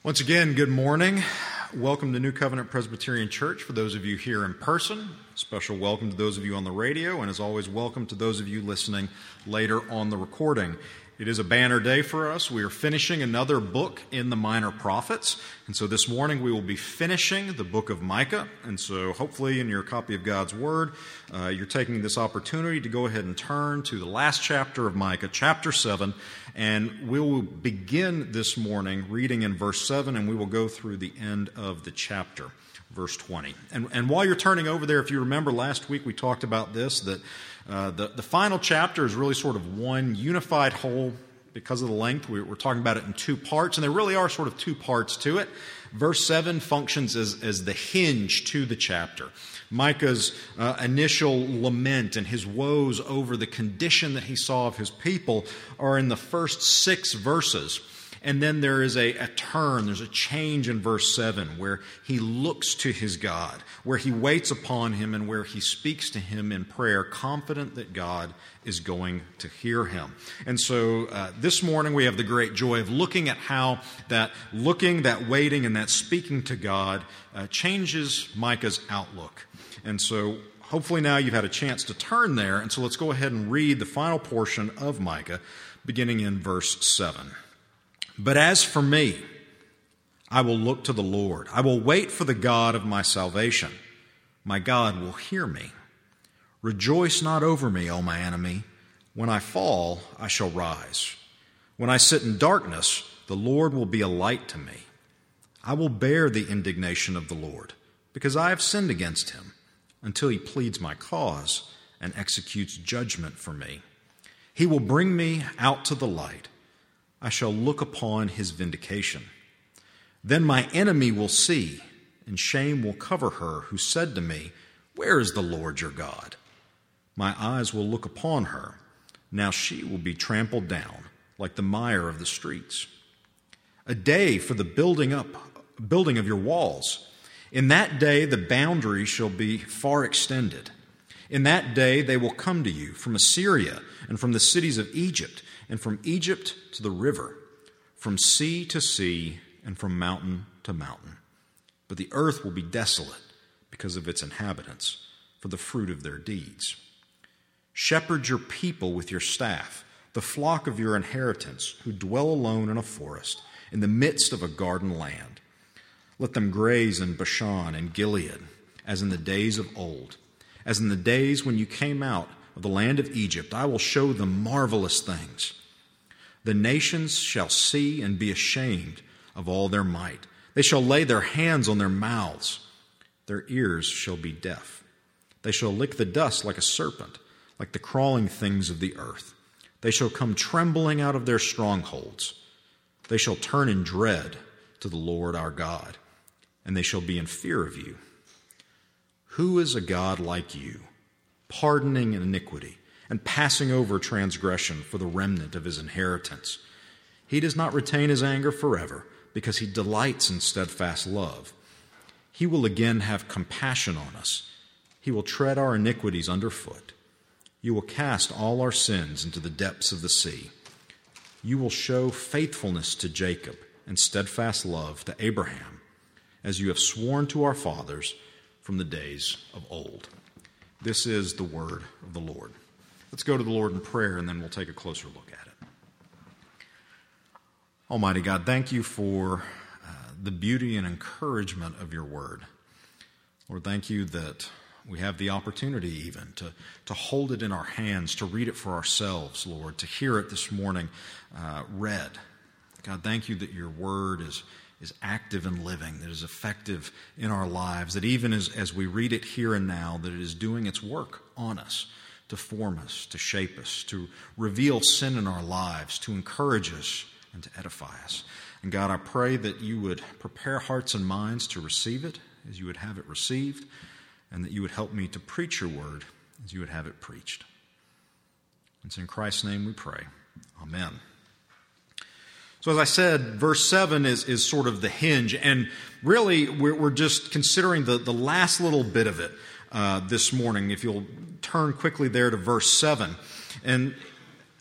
Once again, good morning. Welcome to New Covenant Presbyterian Church for those of you here in person. Special welcome to those of you on the radio, and as always, welcome to those of you listening later on the recording. It is a banner day for us. We are finishing another book in the Minor Prophets, and so this morning we will be finishing the book of Micah. And so hopefully in your copy of God's Word, you're taking this opportunity to go ahead and turn to the last chapter of Micah, chapter 7, and we will begin this morning reading in verse 7, and we will go through the end of the chapter, verse 20. And while you're turning over there, if you remember last week we talked about this, that the final chapter is really sort of one unified whole. Because of the length, we're talking about it in two parts, and there really are sort of two parts to it. Verse 7 functions as the hinge to the chapter. Micah's initial lament and his woes over the condition that he saw of his people are in the first 6 verses. And then there is a turn, there's a change in verse 7 where he looks to his God, where he waits upon him and where he speaks to him in prayer, confident that God is going to hear him. And so this morning we have the great joy of looking at how that looking, that waiting, and that speaking to God changes Micah's outlook. And so hopefully now you've had a chance to turn there, and so let's go ahead and read the final portion of Micah, beginning in verse 7. But as for me, I will look to the Lord. I will wait for the God of my salvation. My God will hear me. Rejoice not over me, O my enemy. When I fall, I shall rise. When I sit in darkness, the Lord will be a light to me. I will bear the indignation of the Lord, because I have sinned against him, until he pleads my cause and executes judgment for me. He will bring me out to the light. I shall look upon his vindication. Then my enemy will see, and shame will cover her who said to me, Where is the Lord your God? My eyes will look upon her. Now she will be trampled down like the mire of the streets. A day for the building of your walls. In that day the boundary shall be far extended. In that day they will come to you from Assyria and from the cities of Egypt, and from Egypt to the river, from sea to sea, and from mountain to mountain. But the earth will be desolate because of its inhabitants, for the fruit of their deeds. Shepherd your people with your staff, the flock of your inheritance, who dwell alone in a forest, in the midst of a garden land. Let them graze in Bashan and Gilead, as in the days of old, as in the days when you came out of the land of Egypt. I will show them marvelous things. The nations shall see and be ashamed of all their might. They shall lay their hands on their mouths. Their ears shall be deaf. They shall lick the dust like a serpent, like the crawling things of the earth. They shall come trembling out of their strongholds. They shall turn in dread to the Lord our God, and they shall be in fear of you. Who is a God like you, pardoning iniquity and passing over transgression for the remnant of his inheritance? He does not retain his anger forever, because he delights in steadfast love. He will again have compassion on us. He will tread our iniquities underfoot. You will cast all our sins into the depths of the sea. You will show faithfulness to Jacob and steadfast love to Abraham, as you have sworn to our fathers from the days of old. This is the word of the Lord. Let's go to the Lord in prayer, and then we'll take a closer look at it. Almighty God, thank you for the beauty and encouragement of your word. Lord, thank you that we have the opportunity even to hold it in our hands, to read it for ourselves, Lord, to hear it this morning read. God, thank you that your word is active and living, that is effective in our lives, that even as we read it here and now, that it is doing its work on us, to form us, to shape us, to reveal sin in our lives, to encourage us, and to edify us. And God, I pray that you would prepare hearts and minds to receive it as you would have it received, and that you would help me to preach your word as you would have it preached. It's in Christ's name we pray. Amen. So as I said, verse 7 is sort of the hinge, and really we're just considering the last little bit of it this morning. If you'll turn quickly there to verse 7. And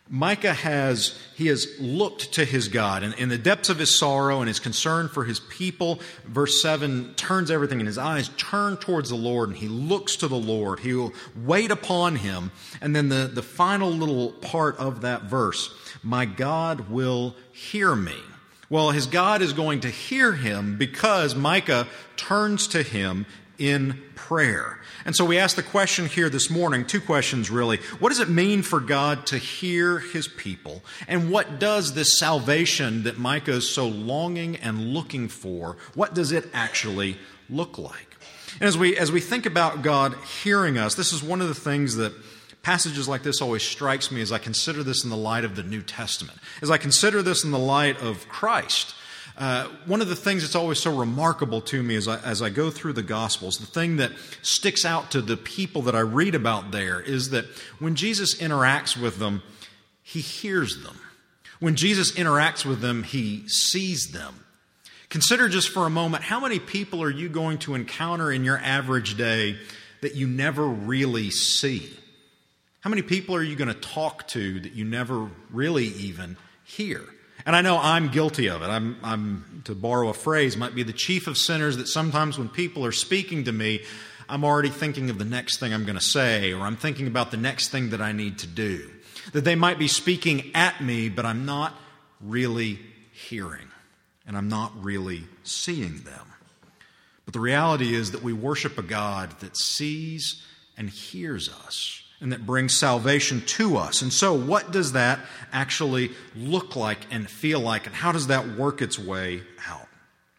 Micah has looked to his God. And in the depths of his sorrow and his concern for his people, verse 7 turns everything, and his eyes turn towards the Lord, and he looks to the Lord. He will wait upon him. And then the final little part of that verse, my God will hear me. Well, his God is going to hear him because Micah turns to him in prayer. And so we ask the question here this morning, two questions really. What does it mean for God to hear his people? And what does this salvation that Micah is so longing and looking for, what does it actually look like? And as we think about God hearing us, this is one of the things that passages like this always strikes me as I consider this in the light of the New Testament. As I consider this in the light of Christ, one of the things that's always so remarkable to me as I go through the Gospels, the thing that sticks out to the people that I read about there is that when Jesus interacts with them, he hears them. When Jesus interacts with them, he sees them. Consider just for a moment, how many people are you going to encounter in your average day that you never really see? How many people are you going to talk to that you never really even hear? And I know I'm guilty of it. I'm, to borrow a phrase, might be the chief of sinners, that sometimes when people are speaking to me, I'm already thinking of the next thing I'm going to say, or I'm thinking about the next thing that I need to do. That they might be speaking at me, but I'm not really hearing, and I'm not really seeing them. But the reality is that we worship a God that sees and hears us, and that brings salvation to us. And so what does that actually look like and feel like, and how does that work its way out?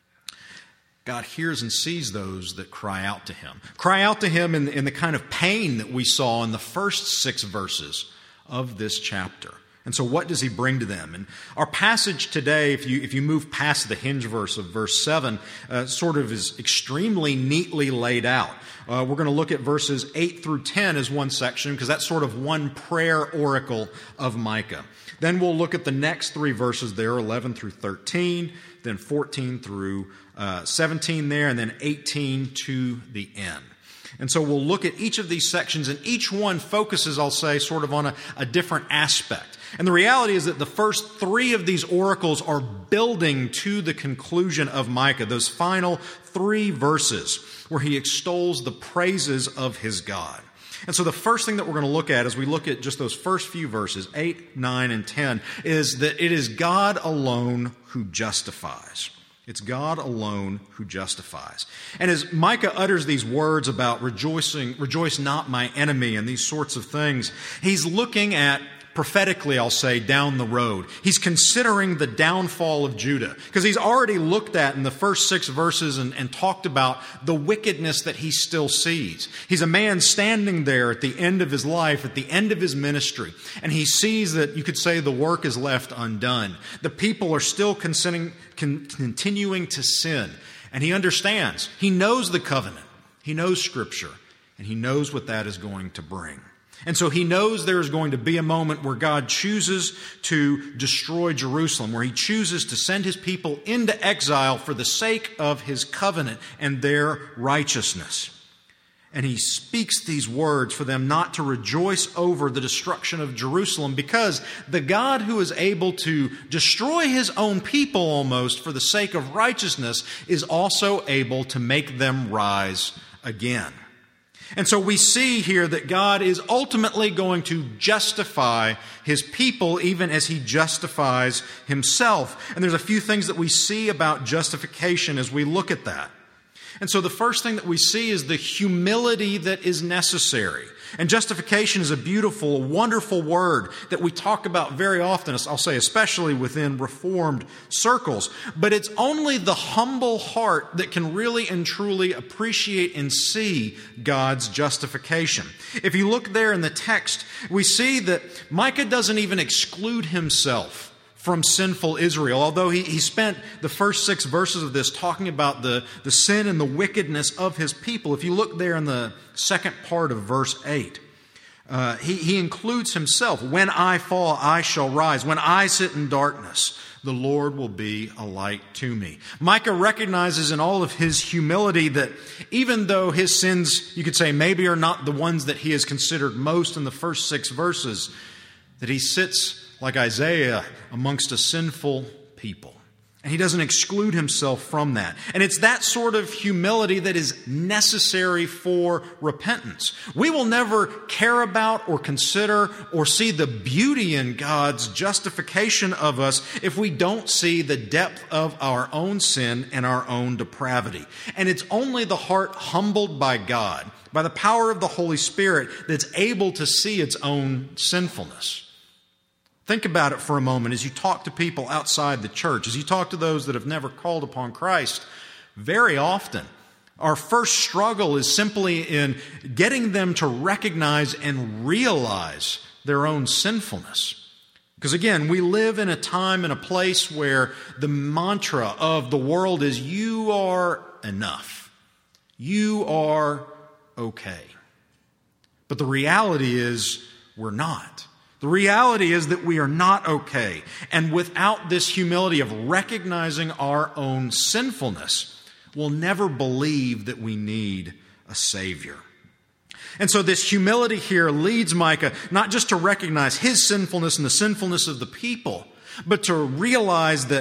God hears and sees those that cry out to him. Cry out to him in the kind of pain that we saw in the first 6 verses of this chapter. And so what does he bring to them? And our passage today, if you move past the hinge verse of verse 7, sort of is extremely neatly laid out. We're going to look at verses 8 through 10 as one section, because that's sort of one prayer oracle of Micah. Then we'll look at the next 3 verses there, 11 through 13, then 14 through 17 there, and then 18 to the end. And so we'll look at each of these sections, and each one focuses, I'll say, sort of on a different aspect. And the reality is that the first 3 of these oracles are building to the conclusion of Micah, those final 3 verses where he extols the praises of his God. And so the first thing that we're going to look at as we look at just those first few verses, 8, 9, and 10, is that it is God alone who justifies. It's God alone who justifies. And as Micah utters these words about rejoice not my enemy, and these sorts of things, he's looking at, prophetically, I'll say, down the road. He's considering the downfall of Judah, because he's already looked at in the first 6 verses and talked about the wickedness that he still sees. He's a man standing there at the end of his life, at the end of his ministry, and he sees that, you could say, the work is left undone. The people are still continuing to sin, and he understands. He knows the covenant. He knows Scripture, and he knows what that is going to bring. And so he knows there is going to be a moment where God chooses to destroy Jerusalem, where he chooses to send his people into exile for the sake of his covenant and their righteousness. And he speaks these words for them not to rejoice over the destruction of Jerusalem, because the God who is able to destroy his own people almost for the sake of righteousness is also able to make them rise again. And so we see here that God is ultimately going to justify his people even as he justifies himself. And there's a few things that we see about justification as we look at that. And so the first thing that we see is the humility that is necessary. And justification is a beautiful, wonderful word that we talk about very often, I'll say especially within Reformed circles. But it's only the humble heart that can really and truly appreciate and see God's justification. If you look there in the text, we see that Micah doesn't even exclude himself from sinful Israel, although he spent the first 6 verses of this talking about the sin and the wickedness of his people. If you look there in the second part of verse 8, he includes himself. When I fall, I shall rise. When I sit in darkness, the Lord will be a light to me. Micah recognizes in all of his humility that even though his sins, you could say, maybe are not the ones that he has considered most in the first 6 verses, that he sits like Isaiah amongst a sinful people. And he doesn't exclude himself from that. And it's that sort of humility that is necessary for repentance. We will never care about or consider or see the beauty in God's justification of us if we don't see the depth of our own sin and our own depravity. And it's only the heart humbled by God, by the power of the Holy Spirit, that's able to see its own sinfulness. Think about it for a moment as you talk to people outside the church, as you talk to those that have never called upon Christ. Very often, our first struggle is simply in getting them to recognize and realize their own sinfulness. Because again, we live in a time and a place where the mantra of the world is, you are enough. You are okay. But the reality is, we're not. The reality is that we are not okay. And without this humility of recognizing our own sinfulness, we'll never believe that we need a Savior. And so this humility here leads Micah not just to recognize his sinfulness and the sinfulness of the people, but to realize that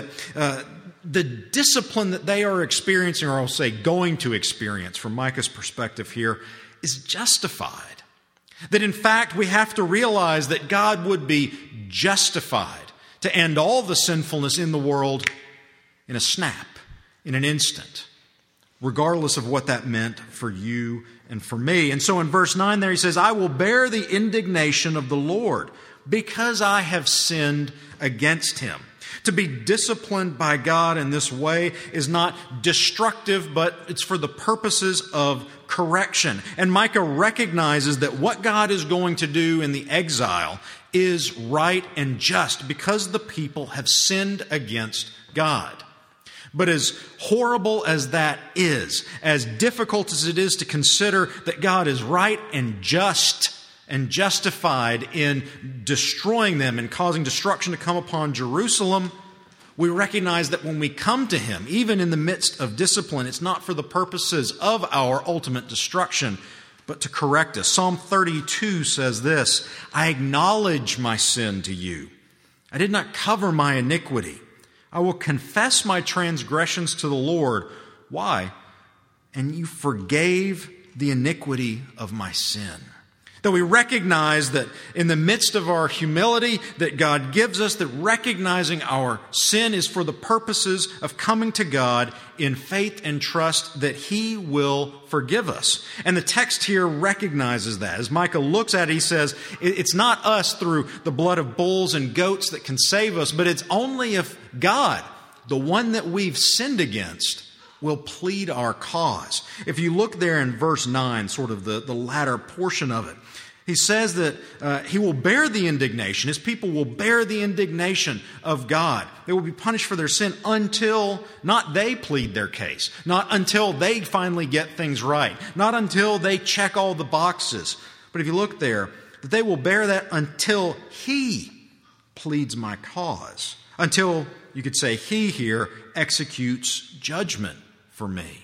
the discipline that they are experiencing, or I'll say going to experience from Micah's perspective here, is justified. That in fact we have to realize that God would be justified to end all the sinfulness in the world in a snap, in an instant, regardless of what that meant for you and for me. And so in verse 9 there he says, I will bear the indignation of the Lord because I have sinned against him. To be disciplined by God in this way is not destructive, but it's for the purposes of correction. And Micah recognizes that what God is going to do in the exile is right and just because the people have sinned against God. But as horrible as that is, as difficult as it is to consider that God is right and just and justified in destroying them and causing destruction to come upon Jerusalem, we recognize that when we come to Him, even in the midst of discipline, it's not for the purposes of our ultimate destruction, but to correct us. Psalm 32 says this, I acknowledge my sin to you. I did not cover my iniquity. I will confess my transgressions to the Lord. Why? And you forgave the iniquity of my sin. That we recognize that in the midst of our humility that God gives us, that recognizing our sin is for the purposes of coming to God in faith and trust that He will forgive us. And the text here recognizes that. As Micah looks at it, he says, it's not us through the blood of bulls and goats that can save us, but it's only if God, the one that we've sinned against, will plead our cause. If you look there in verse 9, sort of the latter portion of it, he says that he will bear the indignation. His people will bear the indignation of God. They will be punished for their sin until not they plead their case, not until they finally get things right, not until they check all the boxes. But if you look there, that they will bear that until He pleads my cause, until, you could say, He here executes judgment for me.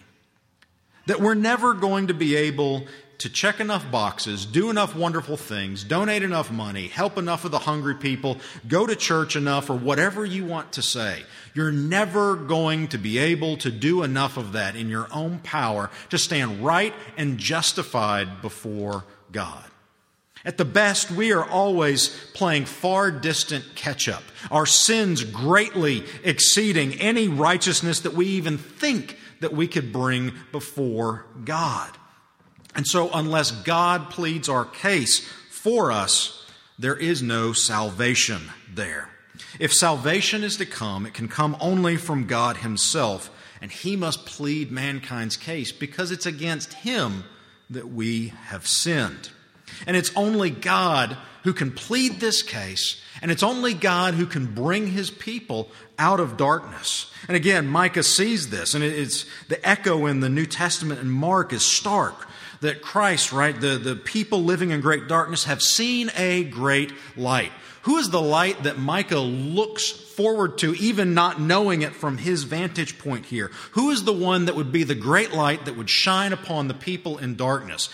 That we're never going to be able to check enough boxes, do enough wonderful things, donate enough money, help enough of the hungry people, go to church enough, or whatever you want to say. You're never going to be able to do enough of that in your own power to stand right and justified before God. At the best, we are always playing far distant catch-up, our sins greatly exceeding any righteousness that we even think that we could bring before God. And so unless God pleads our case for us, there is no salvation there. If salvation is to come, it can come only from God Himself, and He must plead mankind's case because it's against Him that we have sinned. And it's only God who can plead this case, and it's only God who can bring His people out of darkness. And again, Micah sees this, and it's the echo in the New Testament and Mark is stark. That Christ, right, the people living in great darkness have seen a great light. Who is the light that Micah looks forward to, even not knowing it from his vantage point here? Who is the one that would be the great light that would shine upon the people in darkness?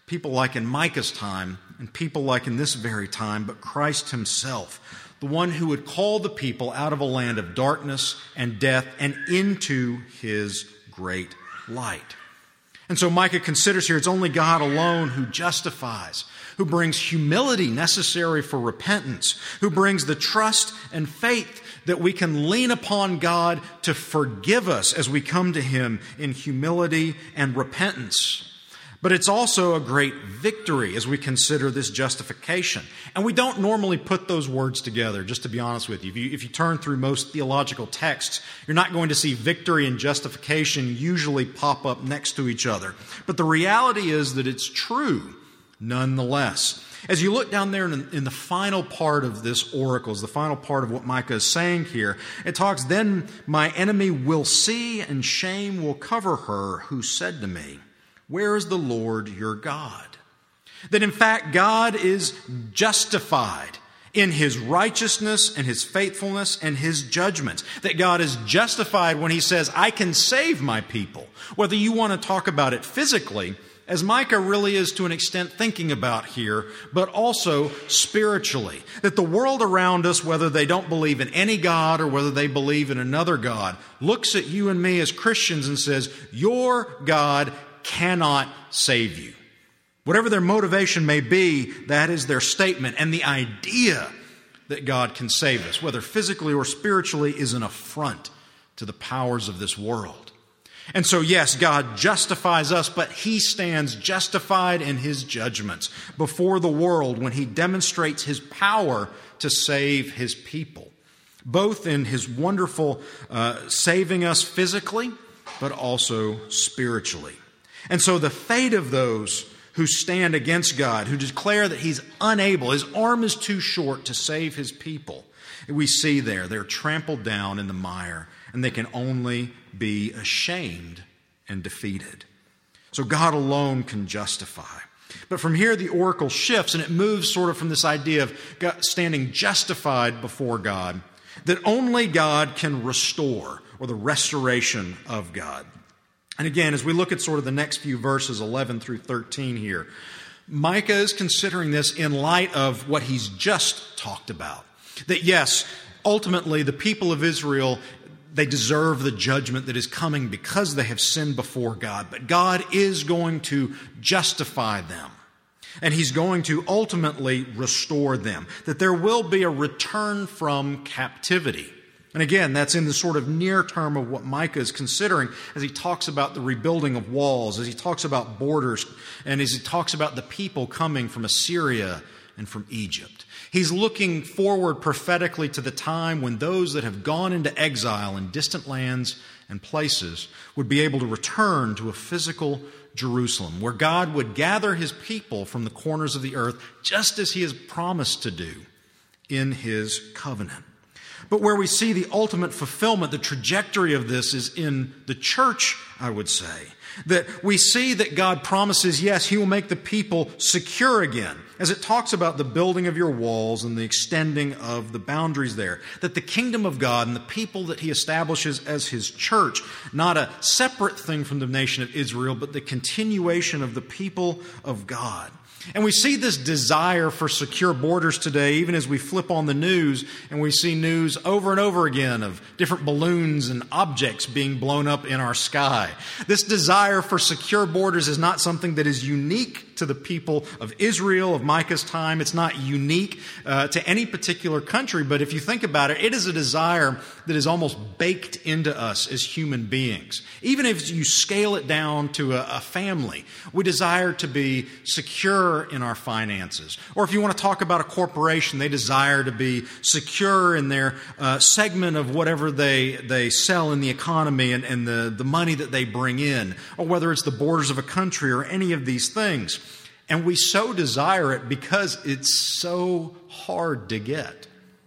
people like in Micah's time, and people like in this very time, but Christ himself, the one who would call the people out of a land of darkness and death and into his great light. And so Micah considers here it's only God alone who justifies, who brings humility necessary for repentance, who brings the trust and faith that we can lean upon God to forgive us as we come to him in humility and repentance. But it's also a great victory as we consider this justification. And we don't normally put those words together, just to be honest with you. If you turn through most theological texts, you're not going to see victory and justification usually pop up next to each other. But the reality is that it's true nonetheless. As you look down there in the final part of this oracle, the final part of what Micah is saying here, it talks, "Then my enemy will see, and shame will cover her who said to me, 'Where is the Lord your God?'" That in fact God is justified in his righteousness and his faithfulness and his judgments. That God is justified when he says, "I can save my people." Whether you want to talk about it physically, as Micah really is to an extent thinking about here, but also spiritually. That the world around us, whether they don't believe in any God or whether they believe in another God, looks at you and me as Christians and says, "Your God cannot save you." Whatever their motivation may be, that is their statement. And the idea that God can save us, whether physically or spiritually, is an affront to the powers of this world. And so, yes, God justifies us, but he stands justified in his judgments before the world when he demonstrates his power to save his people, both in his wonderful saving us physically, but also spiritually. And so the fate of those who stand against God, who declare that he's unable, his arm is too short to save his people, we see there, they're trampled down in the mire, and they can only be ashamed and defeated. So God alone can justify. But from here the oracle shifts, and it moves sort of from this idea of God standing justified before God, that only God can restore, or the restoration of God. And again, as we look at sort of the next few verses, 11 through 13 here, Micah is considering this in light of what he's just talked about. That yes, ultimately the people of Israel, they deserve the judgment that is coming because they have sinned before God. But God is going to justify them. And he's going to ultimately restore them. That there will be a return from captivity. And again, that's in the sort of near term of what Micah is considering as he talks about the rebuilding of walls, as he talks about borders, and as he talks about the people coming from Assyria and from Egypt. He's looking forward prophetically to the time when those that have gone into exile in distant lands and places would be able to return to a physical Jerusalem, where God would gather his people from the corners of the earth, just as he has promised to do in his covenant. But where we see the ultimate fulfillment, the trajectory of this is in the church, I would say. That we see that God promises, yes, he will make the people secure again, as it talks about the building of your walls and the extending of the boundaries there. That the kingdom of God and the people that he establishes as his church, not a separate thing from the nation of Israel, but the continuation of the people of God. And we see this desire for secure borders today, even as we flip on the news and we see news over and over again of different balloons and objects being blown up in our sky. This desire for secure borders is not something that is unique to the people of Israel, of Micah's time. It's not unique to any particular country, but if you think about it, it is a desire that is almost baked into us as human beings. Even if you scale it down to a family, we desire to be secure in our finances. Or if you want to talk about a corporation, they desire to be secure in their segment of whatever they sell in the economy and the money that they bring in, or whether it's the borders of a country or any of these things. And we so desire it because it's so hard to get.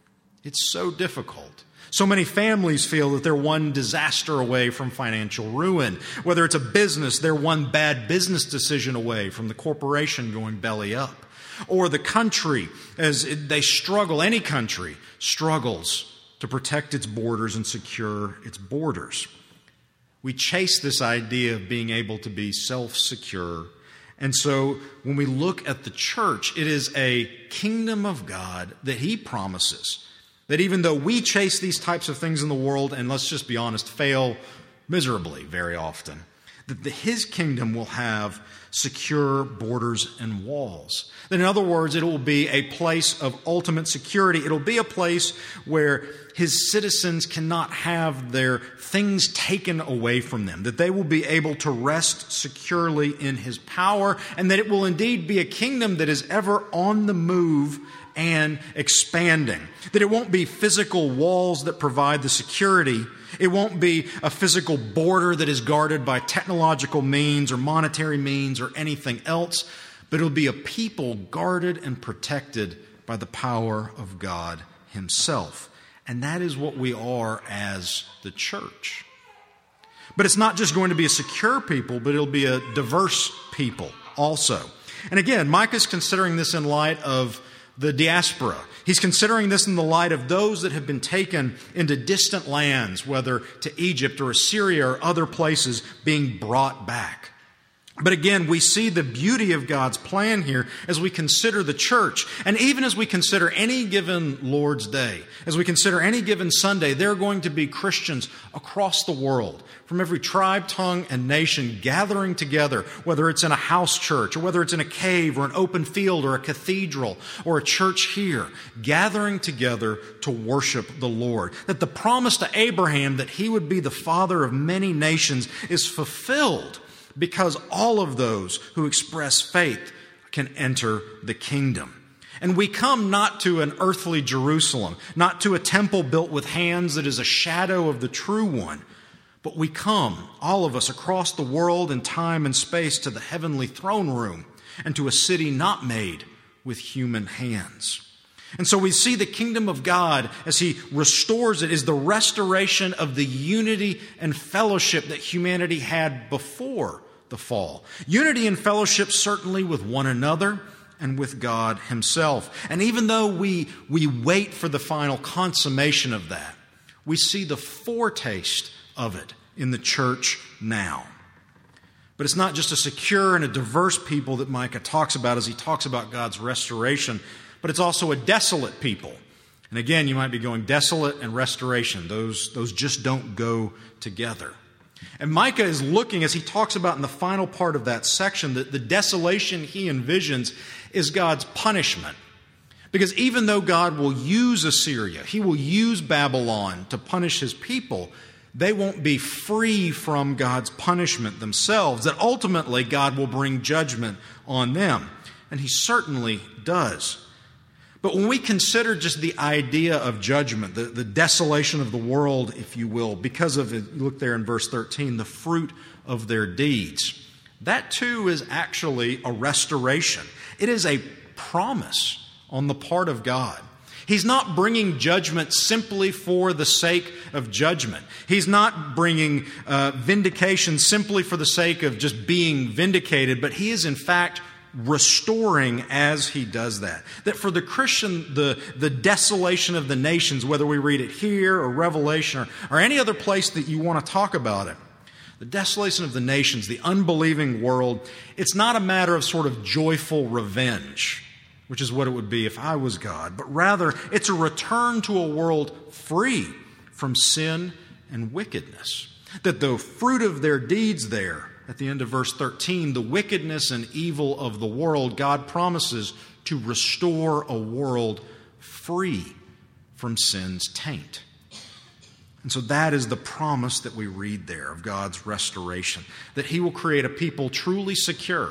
It's so difficult. So many families feel that they're one disaster away from financial ruin. Whether it's a business, they're one bad business decision away from the corporation going belly up. Or the country, as they struggle, any country struggles to protect its borders and secure its borders. We chase this idea of being able to be self-secure, And so when we look at the church, it is a kingdom of God that he promises. That even though we chase these types of things in the world, and let's just be honest, fail miserably very often, that his kingdom will have secure borders and walls. That in other words, it will be a place of ultimate security. It will be a place where his citizens cannot have their things taken away from them. That they will be able to rest securely in his power, and that it will indeed be a kingdom that is ever on the move and expanding. That it won't be physical walls that provide the security. It won't be a physical border that is guarded by technological means or monetary means or anything else, but it'll be a people guarded and protected by the power of God himself. And that is what we are as the church. But it's not just going to be a secure people, but it'll be a diverse people also. And again, Micah's considering this in light of the diaspora. He's considering this in the light of those that have been taken into distant lands, whether to Egypt or Assyria or other places, being brought back. But again, we see the beauty of God's plan here as we consider the church. And even as we consider any given Lord's Day, as we consider any given Sunday, there are going to be Christians across the world, from every tribe, tongue, and nation gathering together, whether it's in a house church, or whether it's in a cave, or an open field, or a cathedral, or a church here, gathering together to worship the Lord. That the promise to Abraham that he would be the father of many nations is fulfilled, because all of those who express faith can enter the kingdom. And we come not to an earthly Jerusalem, not to a temple built with hands that is a shadow of the true one, but we come, all of us, across the world and time and space to the heavenly throne room and to a city not made with human hands. And so we see the kingdom of God, as he restores it, is the restoration of the unity and fellowship that humanity had before the fall. Unity and fellowship certainly with one another and with God himself. And even though we wait for the final consummation of that, we see the foretaste of it in the church now. But it's not just a secure and a diverse people that Micah talks about as he talks about God's restoration, but it's also a desolate people. And again, you might be going, desolate and restoration, those just don't go together. And Micah is looking, as he talks about in the final part of that section, that the desolation he envisions is God's punishment. Because even though God will use Assyria, he will use Babylon to punish his people, they won't be free from God's punishment themselves. That ultimately God will bring judgment on them. And he certainly does. But when we consider just the idea of judgment, the desolation of the world, if you will, because of, look there in verse 13, the fruit of their deeds, that too is actually a restoration. It is a promise on the part of God. He's not bringing judgment simply for the sake of judgment. He's not bringing vindication simply for the sake of just being vindicated, but he is in fact restoring as he does that. That for the Christian, the desolation of the nations, whether we read it here or Revelation or any other place that you want to talk about it, the desolation of the nations, the unbelieving world, it's not a matter of sort of joyful revenge, which is what it would be if I was God, but rather it's a return to a world free from sin and wickedness. That the fruit of their deeds there, at the end of verse 13, the wickedness and evil of the world, God promises to restore a world free from sin's taint. And so that is the promise that we read there of God's restoration, that he will create a people truly secure,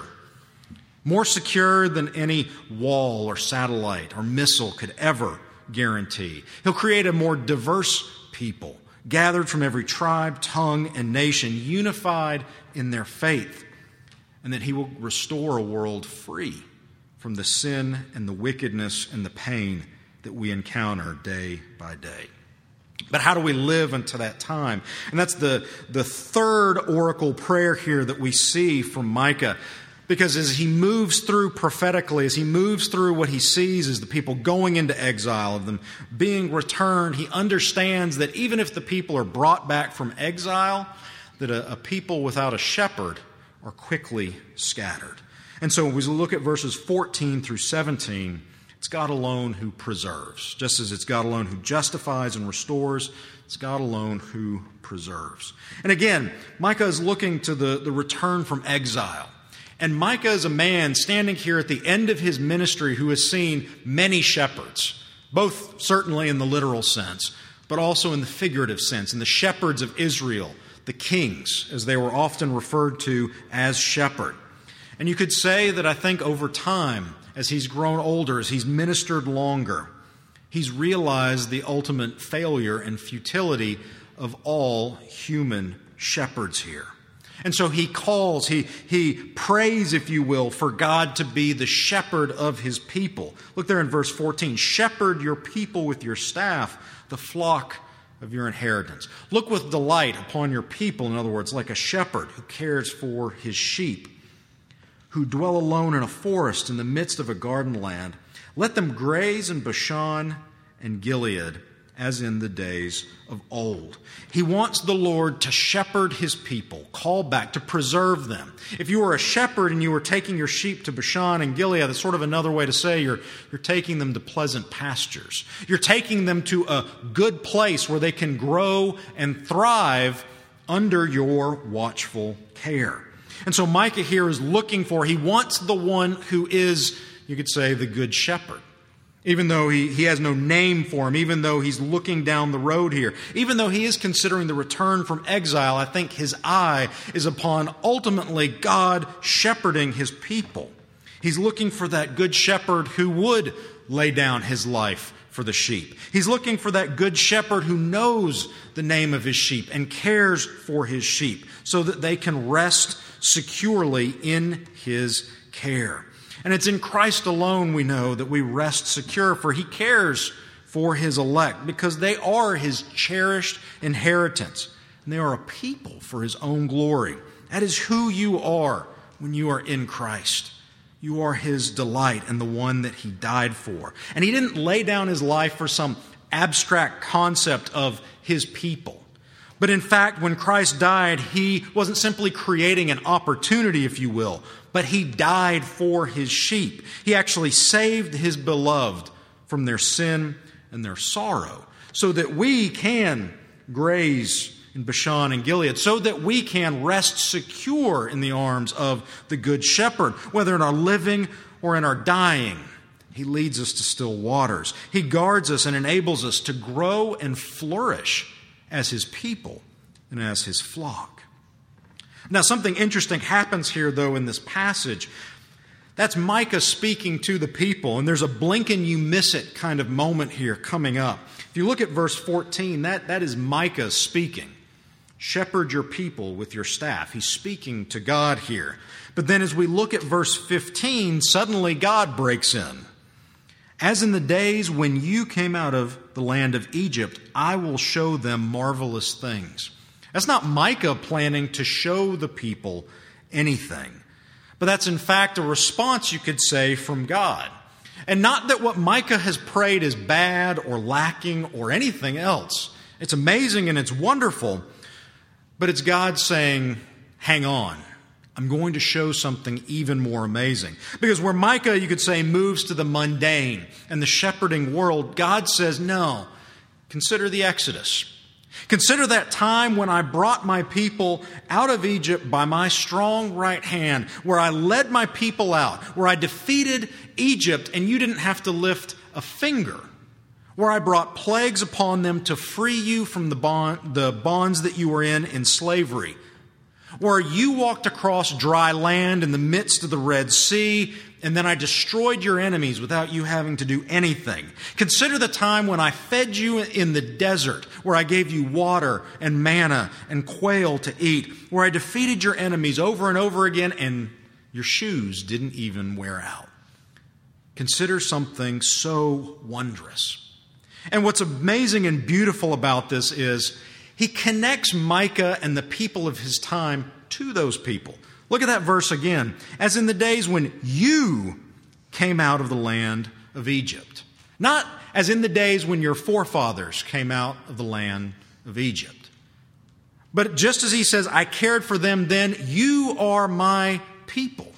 more secure than any wall or satellite or missile could ever guarantee. He'll create a more diverse people, gathered from every tribe, tongue, and nation, unified in their faith, and that he will restore a world free from the sin and the wickedness and the pain that we encounter day by day. But how do we live into that time? And that's the third oracle prayer here that we see from Micah. Because as he moves through prophetically, as he moves through what he sees as the people going into exile, of them being returned, he understands that even if the people are brought back from exile, that a people without a shepherd are quickly scattered. And so as we look at verses 14 through 17, it's God alone who preserves. Just as it's God alone who justifies and restores, it's God alone who preserves. And again, Micah is looking to the return from exile. And Micah is a man standing here at the end of his ministry who has seen many shepherds, both certainly in the literal sense, but also in the figurative sense, in the shepherds of Israel, the kings, as they were often referred to as shepherd. And you could say that I think over time, as he's grown older, as he's ministered longer, he's realized the ultimate failure and futility of all human shepherds here. And so he calls, he prays, if you will, for God to be the shepherd of his people. Look there in verse 14. Shepherd your people with your staff, the flock of your inheritance. Look with delight upon your people, in other words, like a shepherd who cares for his sheep, who dwell alone in a forest in the midst of a garden land. Let them graze in Bashan and Gilead, as in the days of old. He wants the Lord to shepherd his people, call back, to preserve them. If you were a shepherd and you were taking your sheep to Bashan and Gilead, that's sort of another way to say you're taking them to pleasant pastures. You're taking them to a good place where they can grow and thrive under your watchful care. And so Micah here is looking for, he wants the one who is, you could say, the good shepherd. Even though he has no name for him, even though he's looking down the road here, even though he is considering the return from exile, I think his eye is upon ultimately God shepherding his people. He's looking for that good shepherd who would lay down his life for the sheep. He's looking for that good shepherd who knows the name of his sheep and cares for his sheep so that they can rest securely in his care. And it's in Christ alone we know that we rest secure, for he cares for his elect because they are his cherished inheritance. And they are a people for his own glory. That is who you are when you are in Christ. You are his delight and the one that he died for. And he didn't lay down his life for some abstract concept of his people. But in fact, when Christ died, he wasn't simply creating an opportunity, if you will, but he died for his sheep. He actually saved his beloved from their sin and their sorrow so that we can graze in Bashan and Gilead, so that we can rest secure in the arms of the Good Shepherd, whether in our living or in our dying. He leads us to still waters. He guards us and enables us to grow and flourish as his people and as his flock. Now, something interesting happens here, though, in this passage. That's Micah speaking to the people, and there's a blink and you miss it kind of moment here coming up. If you look at verse 14, that is Micah speaking. Shepherd your people with your staff. He's speaking to God here. But then as we look at verse 15, suddenly God breaks in. As in the days when you came out of the land of Egypt, I will show them marvelous things. That's not Micah planning to show the people anything. But that's in fact a response, you could say, from God. And not that what Micah has prayed is bad or lacking or anything else. It's amazing and it's wonderful. But it's God saying, hang on. I'm going to show something even more amazing. Because where Micah, you could say, moves to the mundane and the shepherding world, God says, no, consider the Exodus. Consider that time when I brought my people out of Egypt by my strong right hand, where I led my people out, where I defeated Egypt and you didn't have to lift a finger, where I brought plagues upon them to free you from the bonds that you were in slavery, where you walked across dry land in the midst of the Red Sea, and then I destroyed your enemies without you having to do anything. Consider the time when I fed you in the desert, where I gave you water and manna and quail to eat, where I defeated your enemies over and over again, and your shoes didn't even wear out. Consider something so wondrous. And what's amazing and beautiful about this is he connects Micah and the people of his time to those people. Look at that verse again. As in the days when you came out of the land of Egypt. Not as in the days when your forefathers came out of the land of Egypt. But just as he says, I cared for them then, you are my people.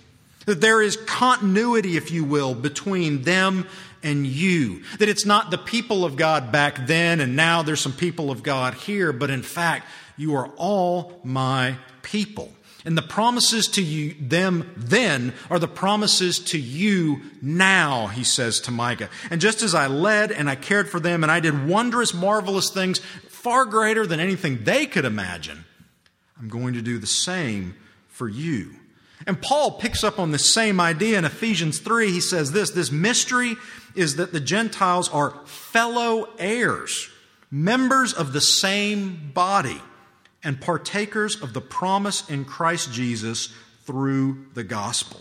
That there is continuity, if you will, between them and you. That it's not the people of God back then and now there's some people of God here, but in fact, you are all my people. And the promises to you, them then, are the promises to you now, he says to Micah. And just as I led and I cared for them and I did wondrous, marvelous things far greater than anything they could imagine, I'm going to do the same for you. And Paul picks up on the same idea in Ephesians 3. He says this mystery is that the Gentiles are fellow heirs, members of the same body, and partakers of the promise in Christ Jesus through the gospel.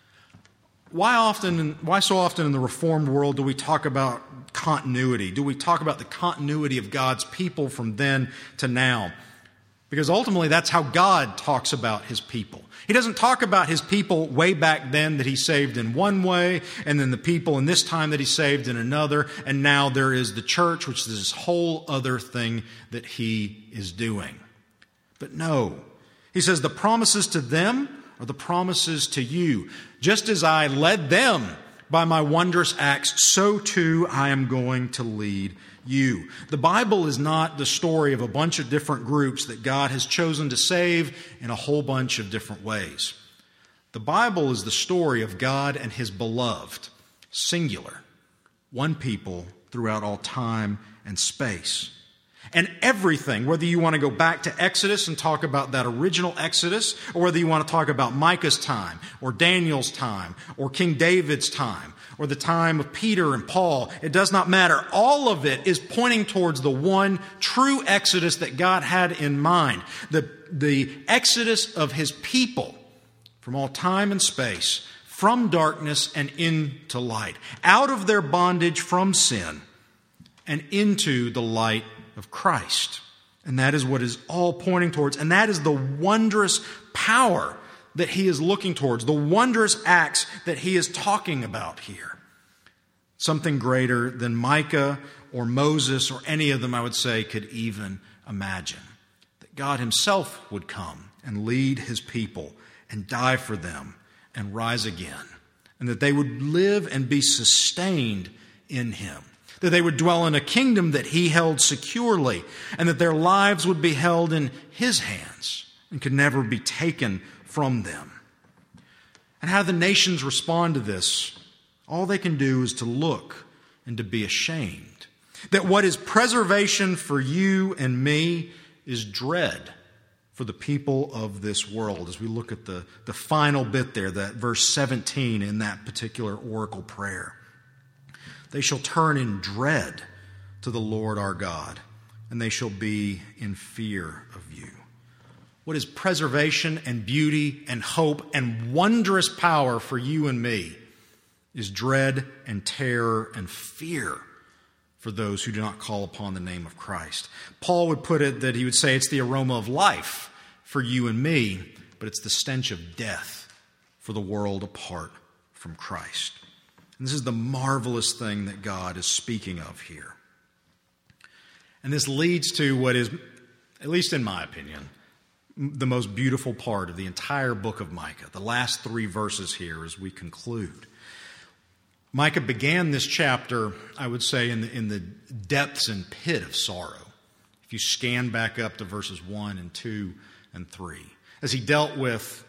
Why so often in the Reformed world do we talk about continuity? Do we talk about the continuity of God's people from then to now? Because ultimately that's how God talks about His people. He doesn't talk about His people way back then that He saved in one way, and then the people in this time that He saved in another, and now there is the church, which is this whole other thing that He is doing. But no, He says the promises to them are the promises to you. Just as I led them by my wondrous acts, so too I am going to lead you. The Bible is not the story of a bunch of different groups that God has chosen to save in a whole bunch of different ways. The Bible is the story of God and His beloved, singular, one people throughout all time and space. And everything, whether you want to go back to Exodus and talk about that original Exodus, or whether you want to talk about Micah's time, or Daniel's time, or King David's time, or the time of Peter and Paul, it does not matter. All of it is pointing towards the one true Exodus that God had in mind. The Exodus of His people from all time and space, from darkness and into light, out of their bondage from sin and into the light of Christ. And that is what is all pointing towards. And that is the wondrous power that He is looking towards, the wondrous acts that He is talking about here. Something greater than Micah or Moses or any of them, I would say, could even imagine. That God Himself would come and lead His people and die for them and rise again. And that they would live and be sustained in Him. That they would dwell in a kingdom that He held securely, and that their lives would be held in His hands and could never be taken from them. And how do the nations respond to this? All they can do is to look and to be ashamed. That what is preservation for you and me is dread for the people of this world. As we look at the final bit there, that verse 17 in that particular oracle prayer. They shall turn in dread to the Lord our God, and they shall be in fear of you. What is preservation and beauty and hope and wondrous power for you and me is dread and terror and fear for those who do not call upon the name of Christ. Paul would put it that he would say it's the aroma of life for you and me, but it's the stench of death for the world apart from Christ. And this is the marvelous thing that God is speaking of here. And this leads to what is, at least in my opinion, the most beautiful part of the entire book of Micah, the last 3 verses here as we conclude. Micah began this chapter, I would say, in the depths and pit of sorrow. If you scan back up to verses 1 and 2 and 3, as he dealt with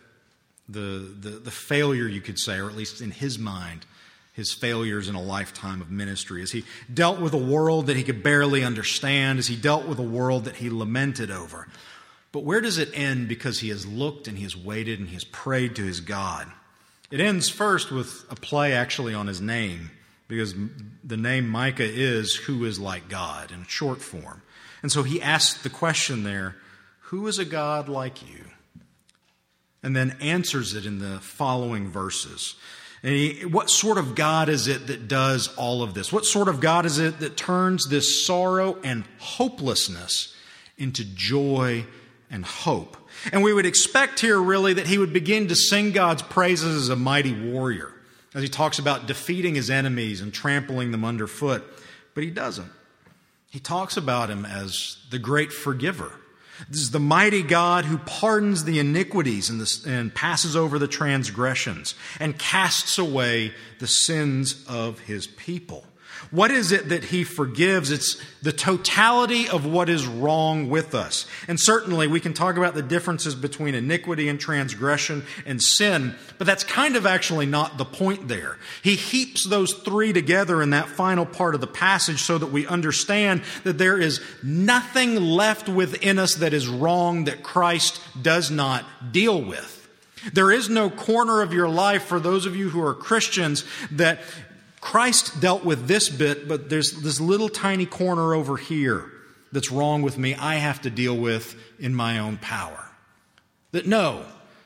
the failure, you could say, or at least in his mind, his failures in a lifetime of ministry, as he dealt with a world that he could barely understand, as he dealt with a world that he lamented over. But where does it end? Because he has looked and he has waited and he has prayed to his God. It ends first with a play actually on his name, because the name Micah is who is like God in short form. And so he asks the question there, who is a God like you? And then answers it in the following verses. And what sort of God is it that does all of this? What sort of God is it that turns this sorrow and hopelessness into joy and hope? And we would expect here really that he would begin to sing God's praises as a mighty warrior, as he talks about defeating his enemies and trampling them underfoot. But he doesn't. He talks about him as the great forgiver, This is the mighty God who pardons the iniquities and passes over the transgressions and casts away the sins of his people. What is it that he forgives? It's the totality of what is wrong with us. And certainly we can talk about the differences between iniquity and transgression and sin, but that's kind of actually not the point there. He heaps those three together in that final part of the passage so that we understand that there is nothing left within us that is wrong that Christ does not deal with. There is no corner of your life, for those of you who are Christians, that Christ dealt with this bit, but there's this little tiny corner over here that's wrong with me I have to deal with in my own power. That no,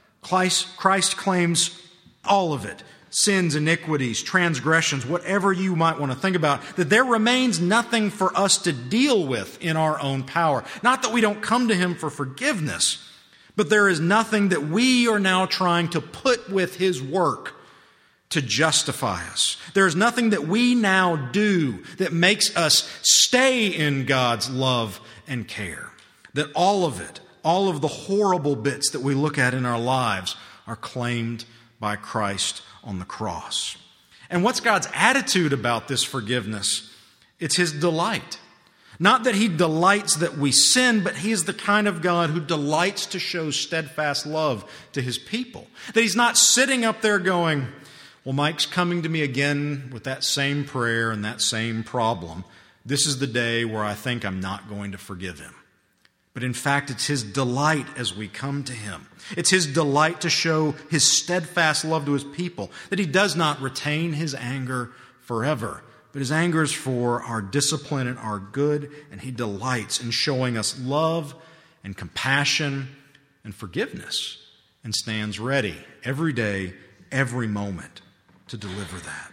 Christ claims all of it. Sins, iniquities, transgressions, whatever you might want to think about, that there remains nothing for us to deal with in our own power. Not that we don't come to Him for forgiveness, but there is nothing that we are now trying to put with His work to justify us. There is nothing that we now do that makes us stay in God's love and care. That all of it, all of the horrible bits that we look at in our lives are claimed by Christ on the cross. And what's God's attitude about this forgiveness? It's His delight. Not that He delights that we sin, but He is the kind of God who delights to show steadfast love to His people. That He's not sitting up there going, well, Mike's coming to me again with that same prayer and that same problem. This is the day where I think I'm not going to forgive him. But in fact, it's His delight as we come to Him. It's His delight to show His steadfast love to His people, that He does not retain His anger forever, but His anger is for our discipline and our good, and He delights in showing us love and compassion and forgiveness, and stands ready every day, every moment, to deliver that.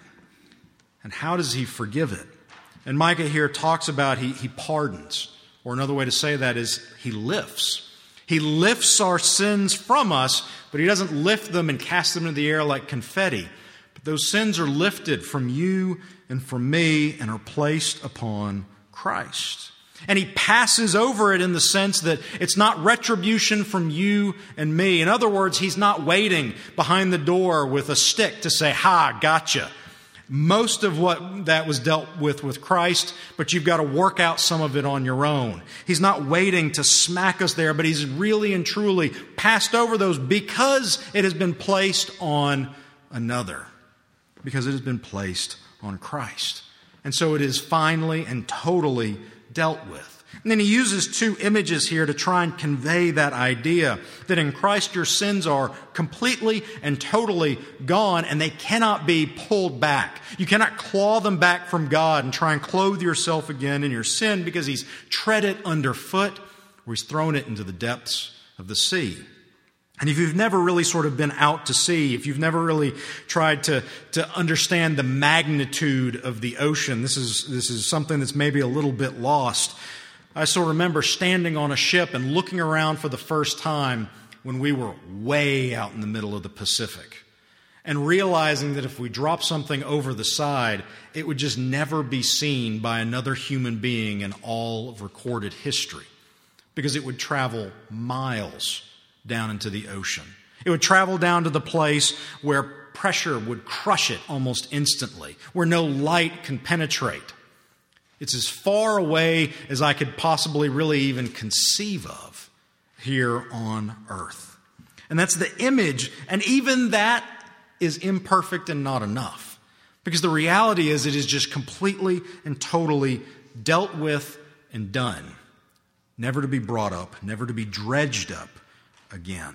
And how does He forgive it? And Micah here talks about He pardons. Or another way to say that is He lifts. He lifts our sins from us, but He doesn't lift them and cast them into the air like confetti. But those sins are lifted from you and from me and are placed upon Christ. And He passes over it in the sense that it's not retribution from you and me. In other words, He's not waiting behind the door with a stick to say, ha, gotcha. Most of what that was dealt with Christ, but you've got to work out some of it on your own. He's not waiting to smack us there, but He's really and truly passed over those because it has been placed on another. Because it has been placed on Christ. And so it is finally and totally dealt with. And then he uses two images here to try and convey that idea that in Christ your sins are completely and totally gone and they cannot be pulled back. You cannot claw them back from God and try and clothe yourself again in your sin because He's tread it underfoot or He's thrown it into the depths of the sea. And if you've never really sort of been out to sea, if you've never really tried to understand the magnitude of the ocean, this is something that's maybe a little bit lost. I still remember standing on a ship and looking around for the first time when we were way out in the middle of the Pacific and realizing that if we dropped something over the side, it would just never be seen by another human being in all of recorded history because it would travel miles down into the ocean. It would travel down to the place where pressure would crush it almost instantly, where no light can penetrate. It's as far away as I could possibly really even conceive of here on earth. And that's the image, and even that is imperfect and not enough. Because the reality is it is just completely and totally dealt with and done. Never to be brought up, never to be dredged up again.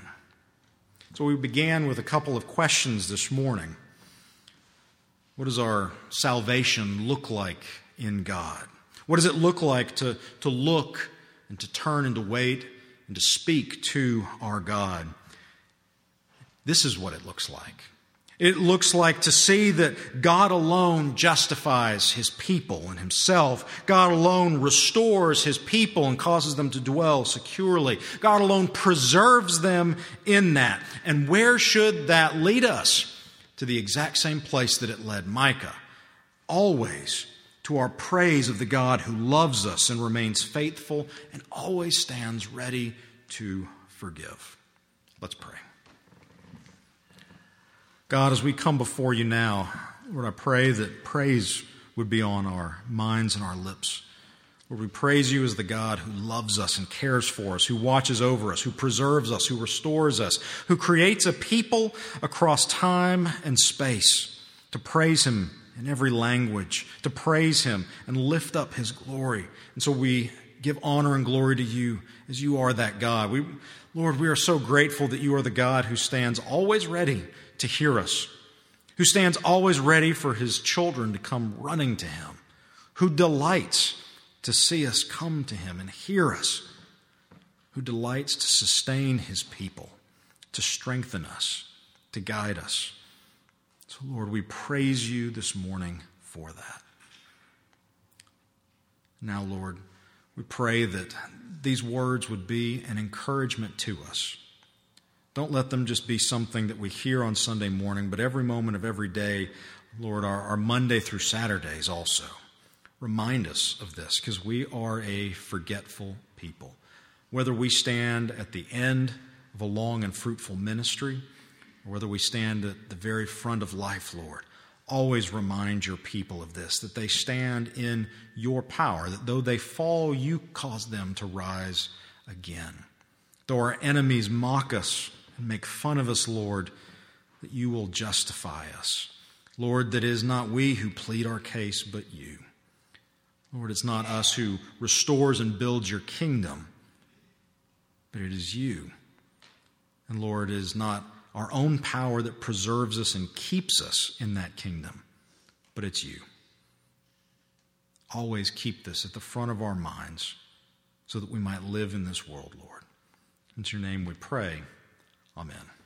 So we began with a couple of questions this morning. What does our salvation look like in God? What does it look like to look and to turn and to wait and to speak to our God? This is what it looks like. It looks like to see that God alone justifies His people and Himself. God alone restores His people and causes them to dwell securely. God alone preserves them in that. And where should that lead us? To the exact same place that it led Micah. Always to our praise of the God who loves us and remains faithful and always stands ready to forgive. Let's pray. God, as we come before you now, Lord, I pray that praise would be on our minds and our lips. Lord, we praise you as the God who loves us and cares for us, who watches over us, who preserves us, who restores us, who creates a people across time and space to praise him in every language, to praise him and lift up his glory. And so we give honor and glory to you as you are that God. Lord, we are so grateful that you are the God who stands always ready to hear us, who stands always ready for his children to come running to him, who delights to see us come to him and hear us, who delights to sustain his people, to strengthen us, to guide us. So, Lord, we praise you this morning for that. Now, Lord, we pray that these words would be an encouragement to us. Don't let them just be something that we hear on Sunday morning, but every moment of every day, Lord, our Monday through Saturdays also. Remind us of this, because we are a forgetful people. Whether we stand at the end of a long and fruitful ministry, or whether we stand at the very front of life, Lord, always remind your people of this, that they stand in your power, that though they fall, you cause them to rise again. Though our enemies mock us and make fun of us, Lord, that you will justify us. Lord, that it is not we who plead our case, but you. Lord, it's not us who restores and builds your kingdom, but it is you. And Lord, it is not our own power that preserves us and keeps us in that kingdom, but it's you. Always keep this at the front of our minds so that we might live in this world, Lord. In your name we pray. Amen.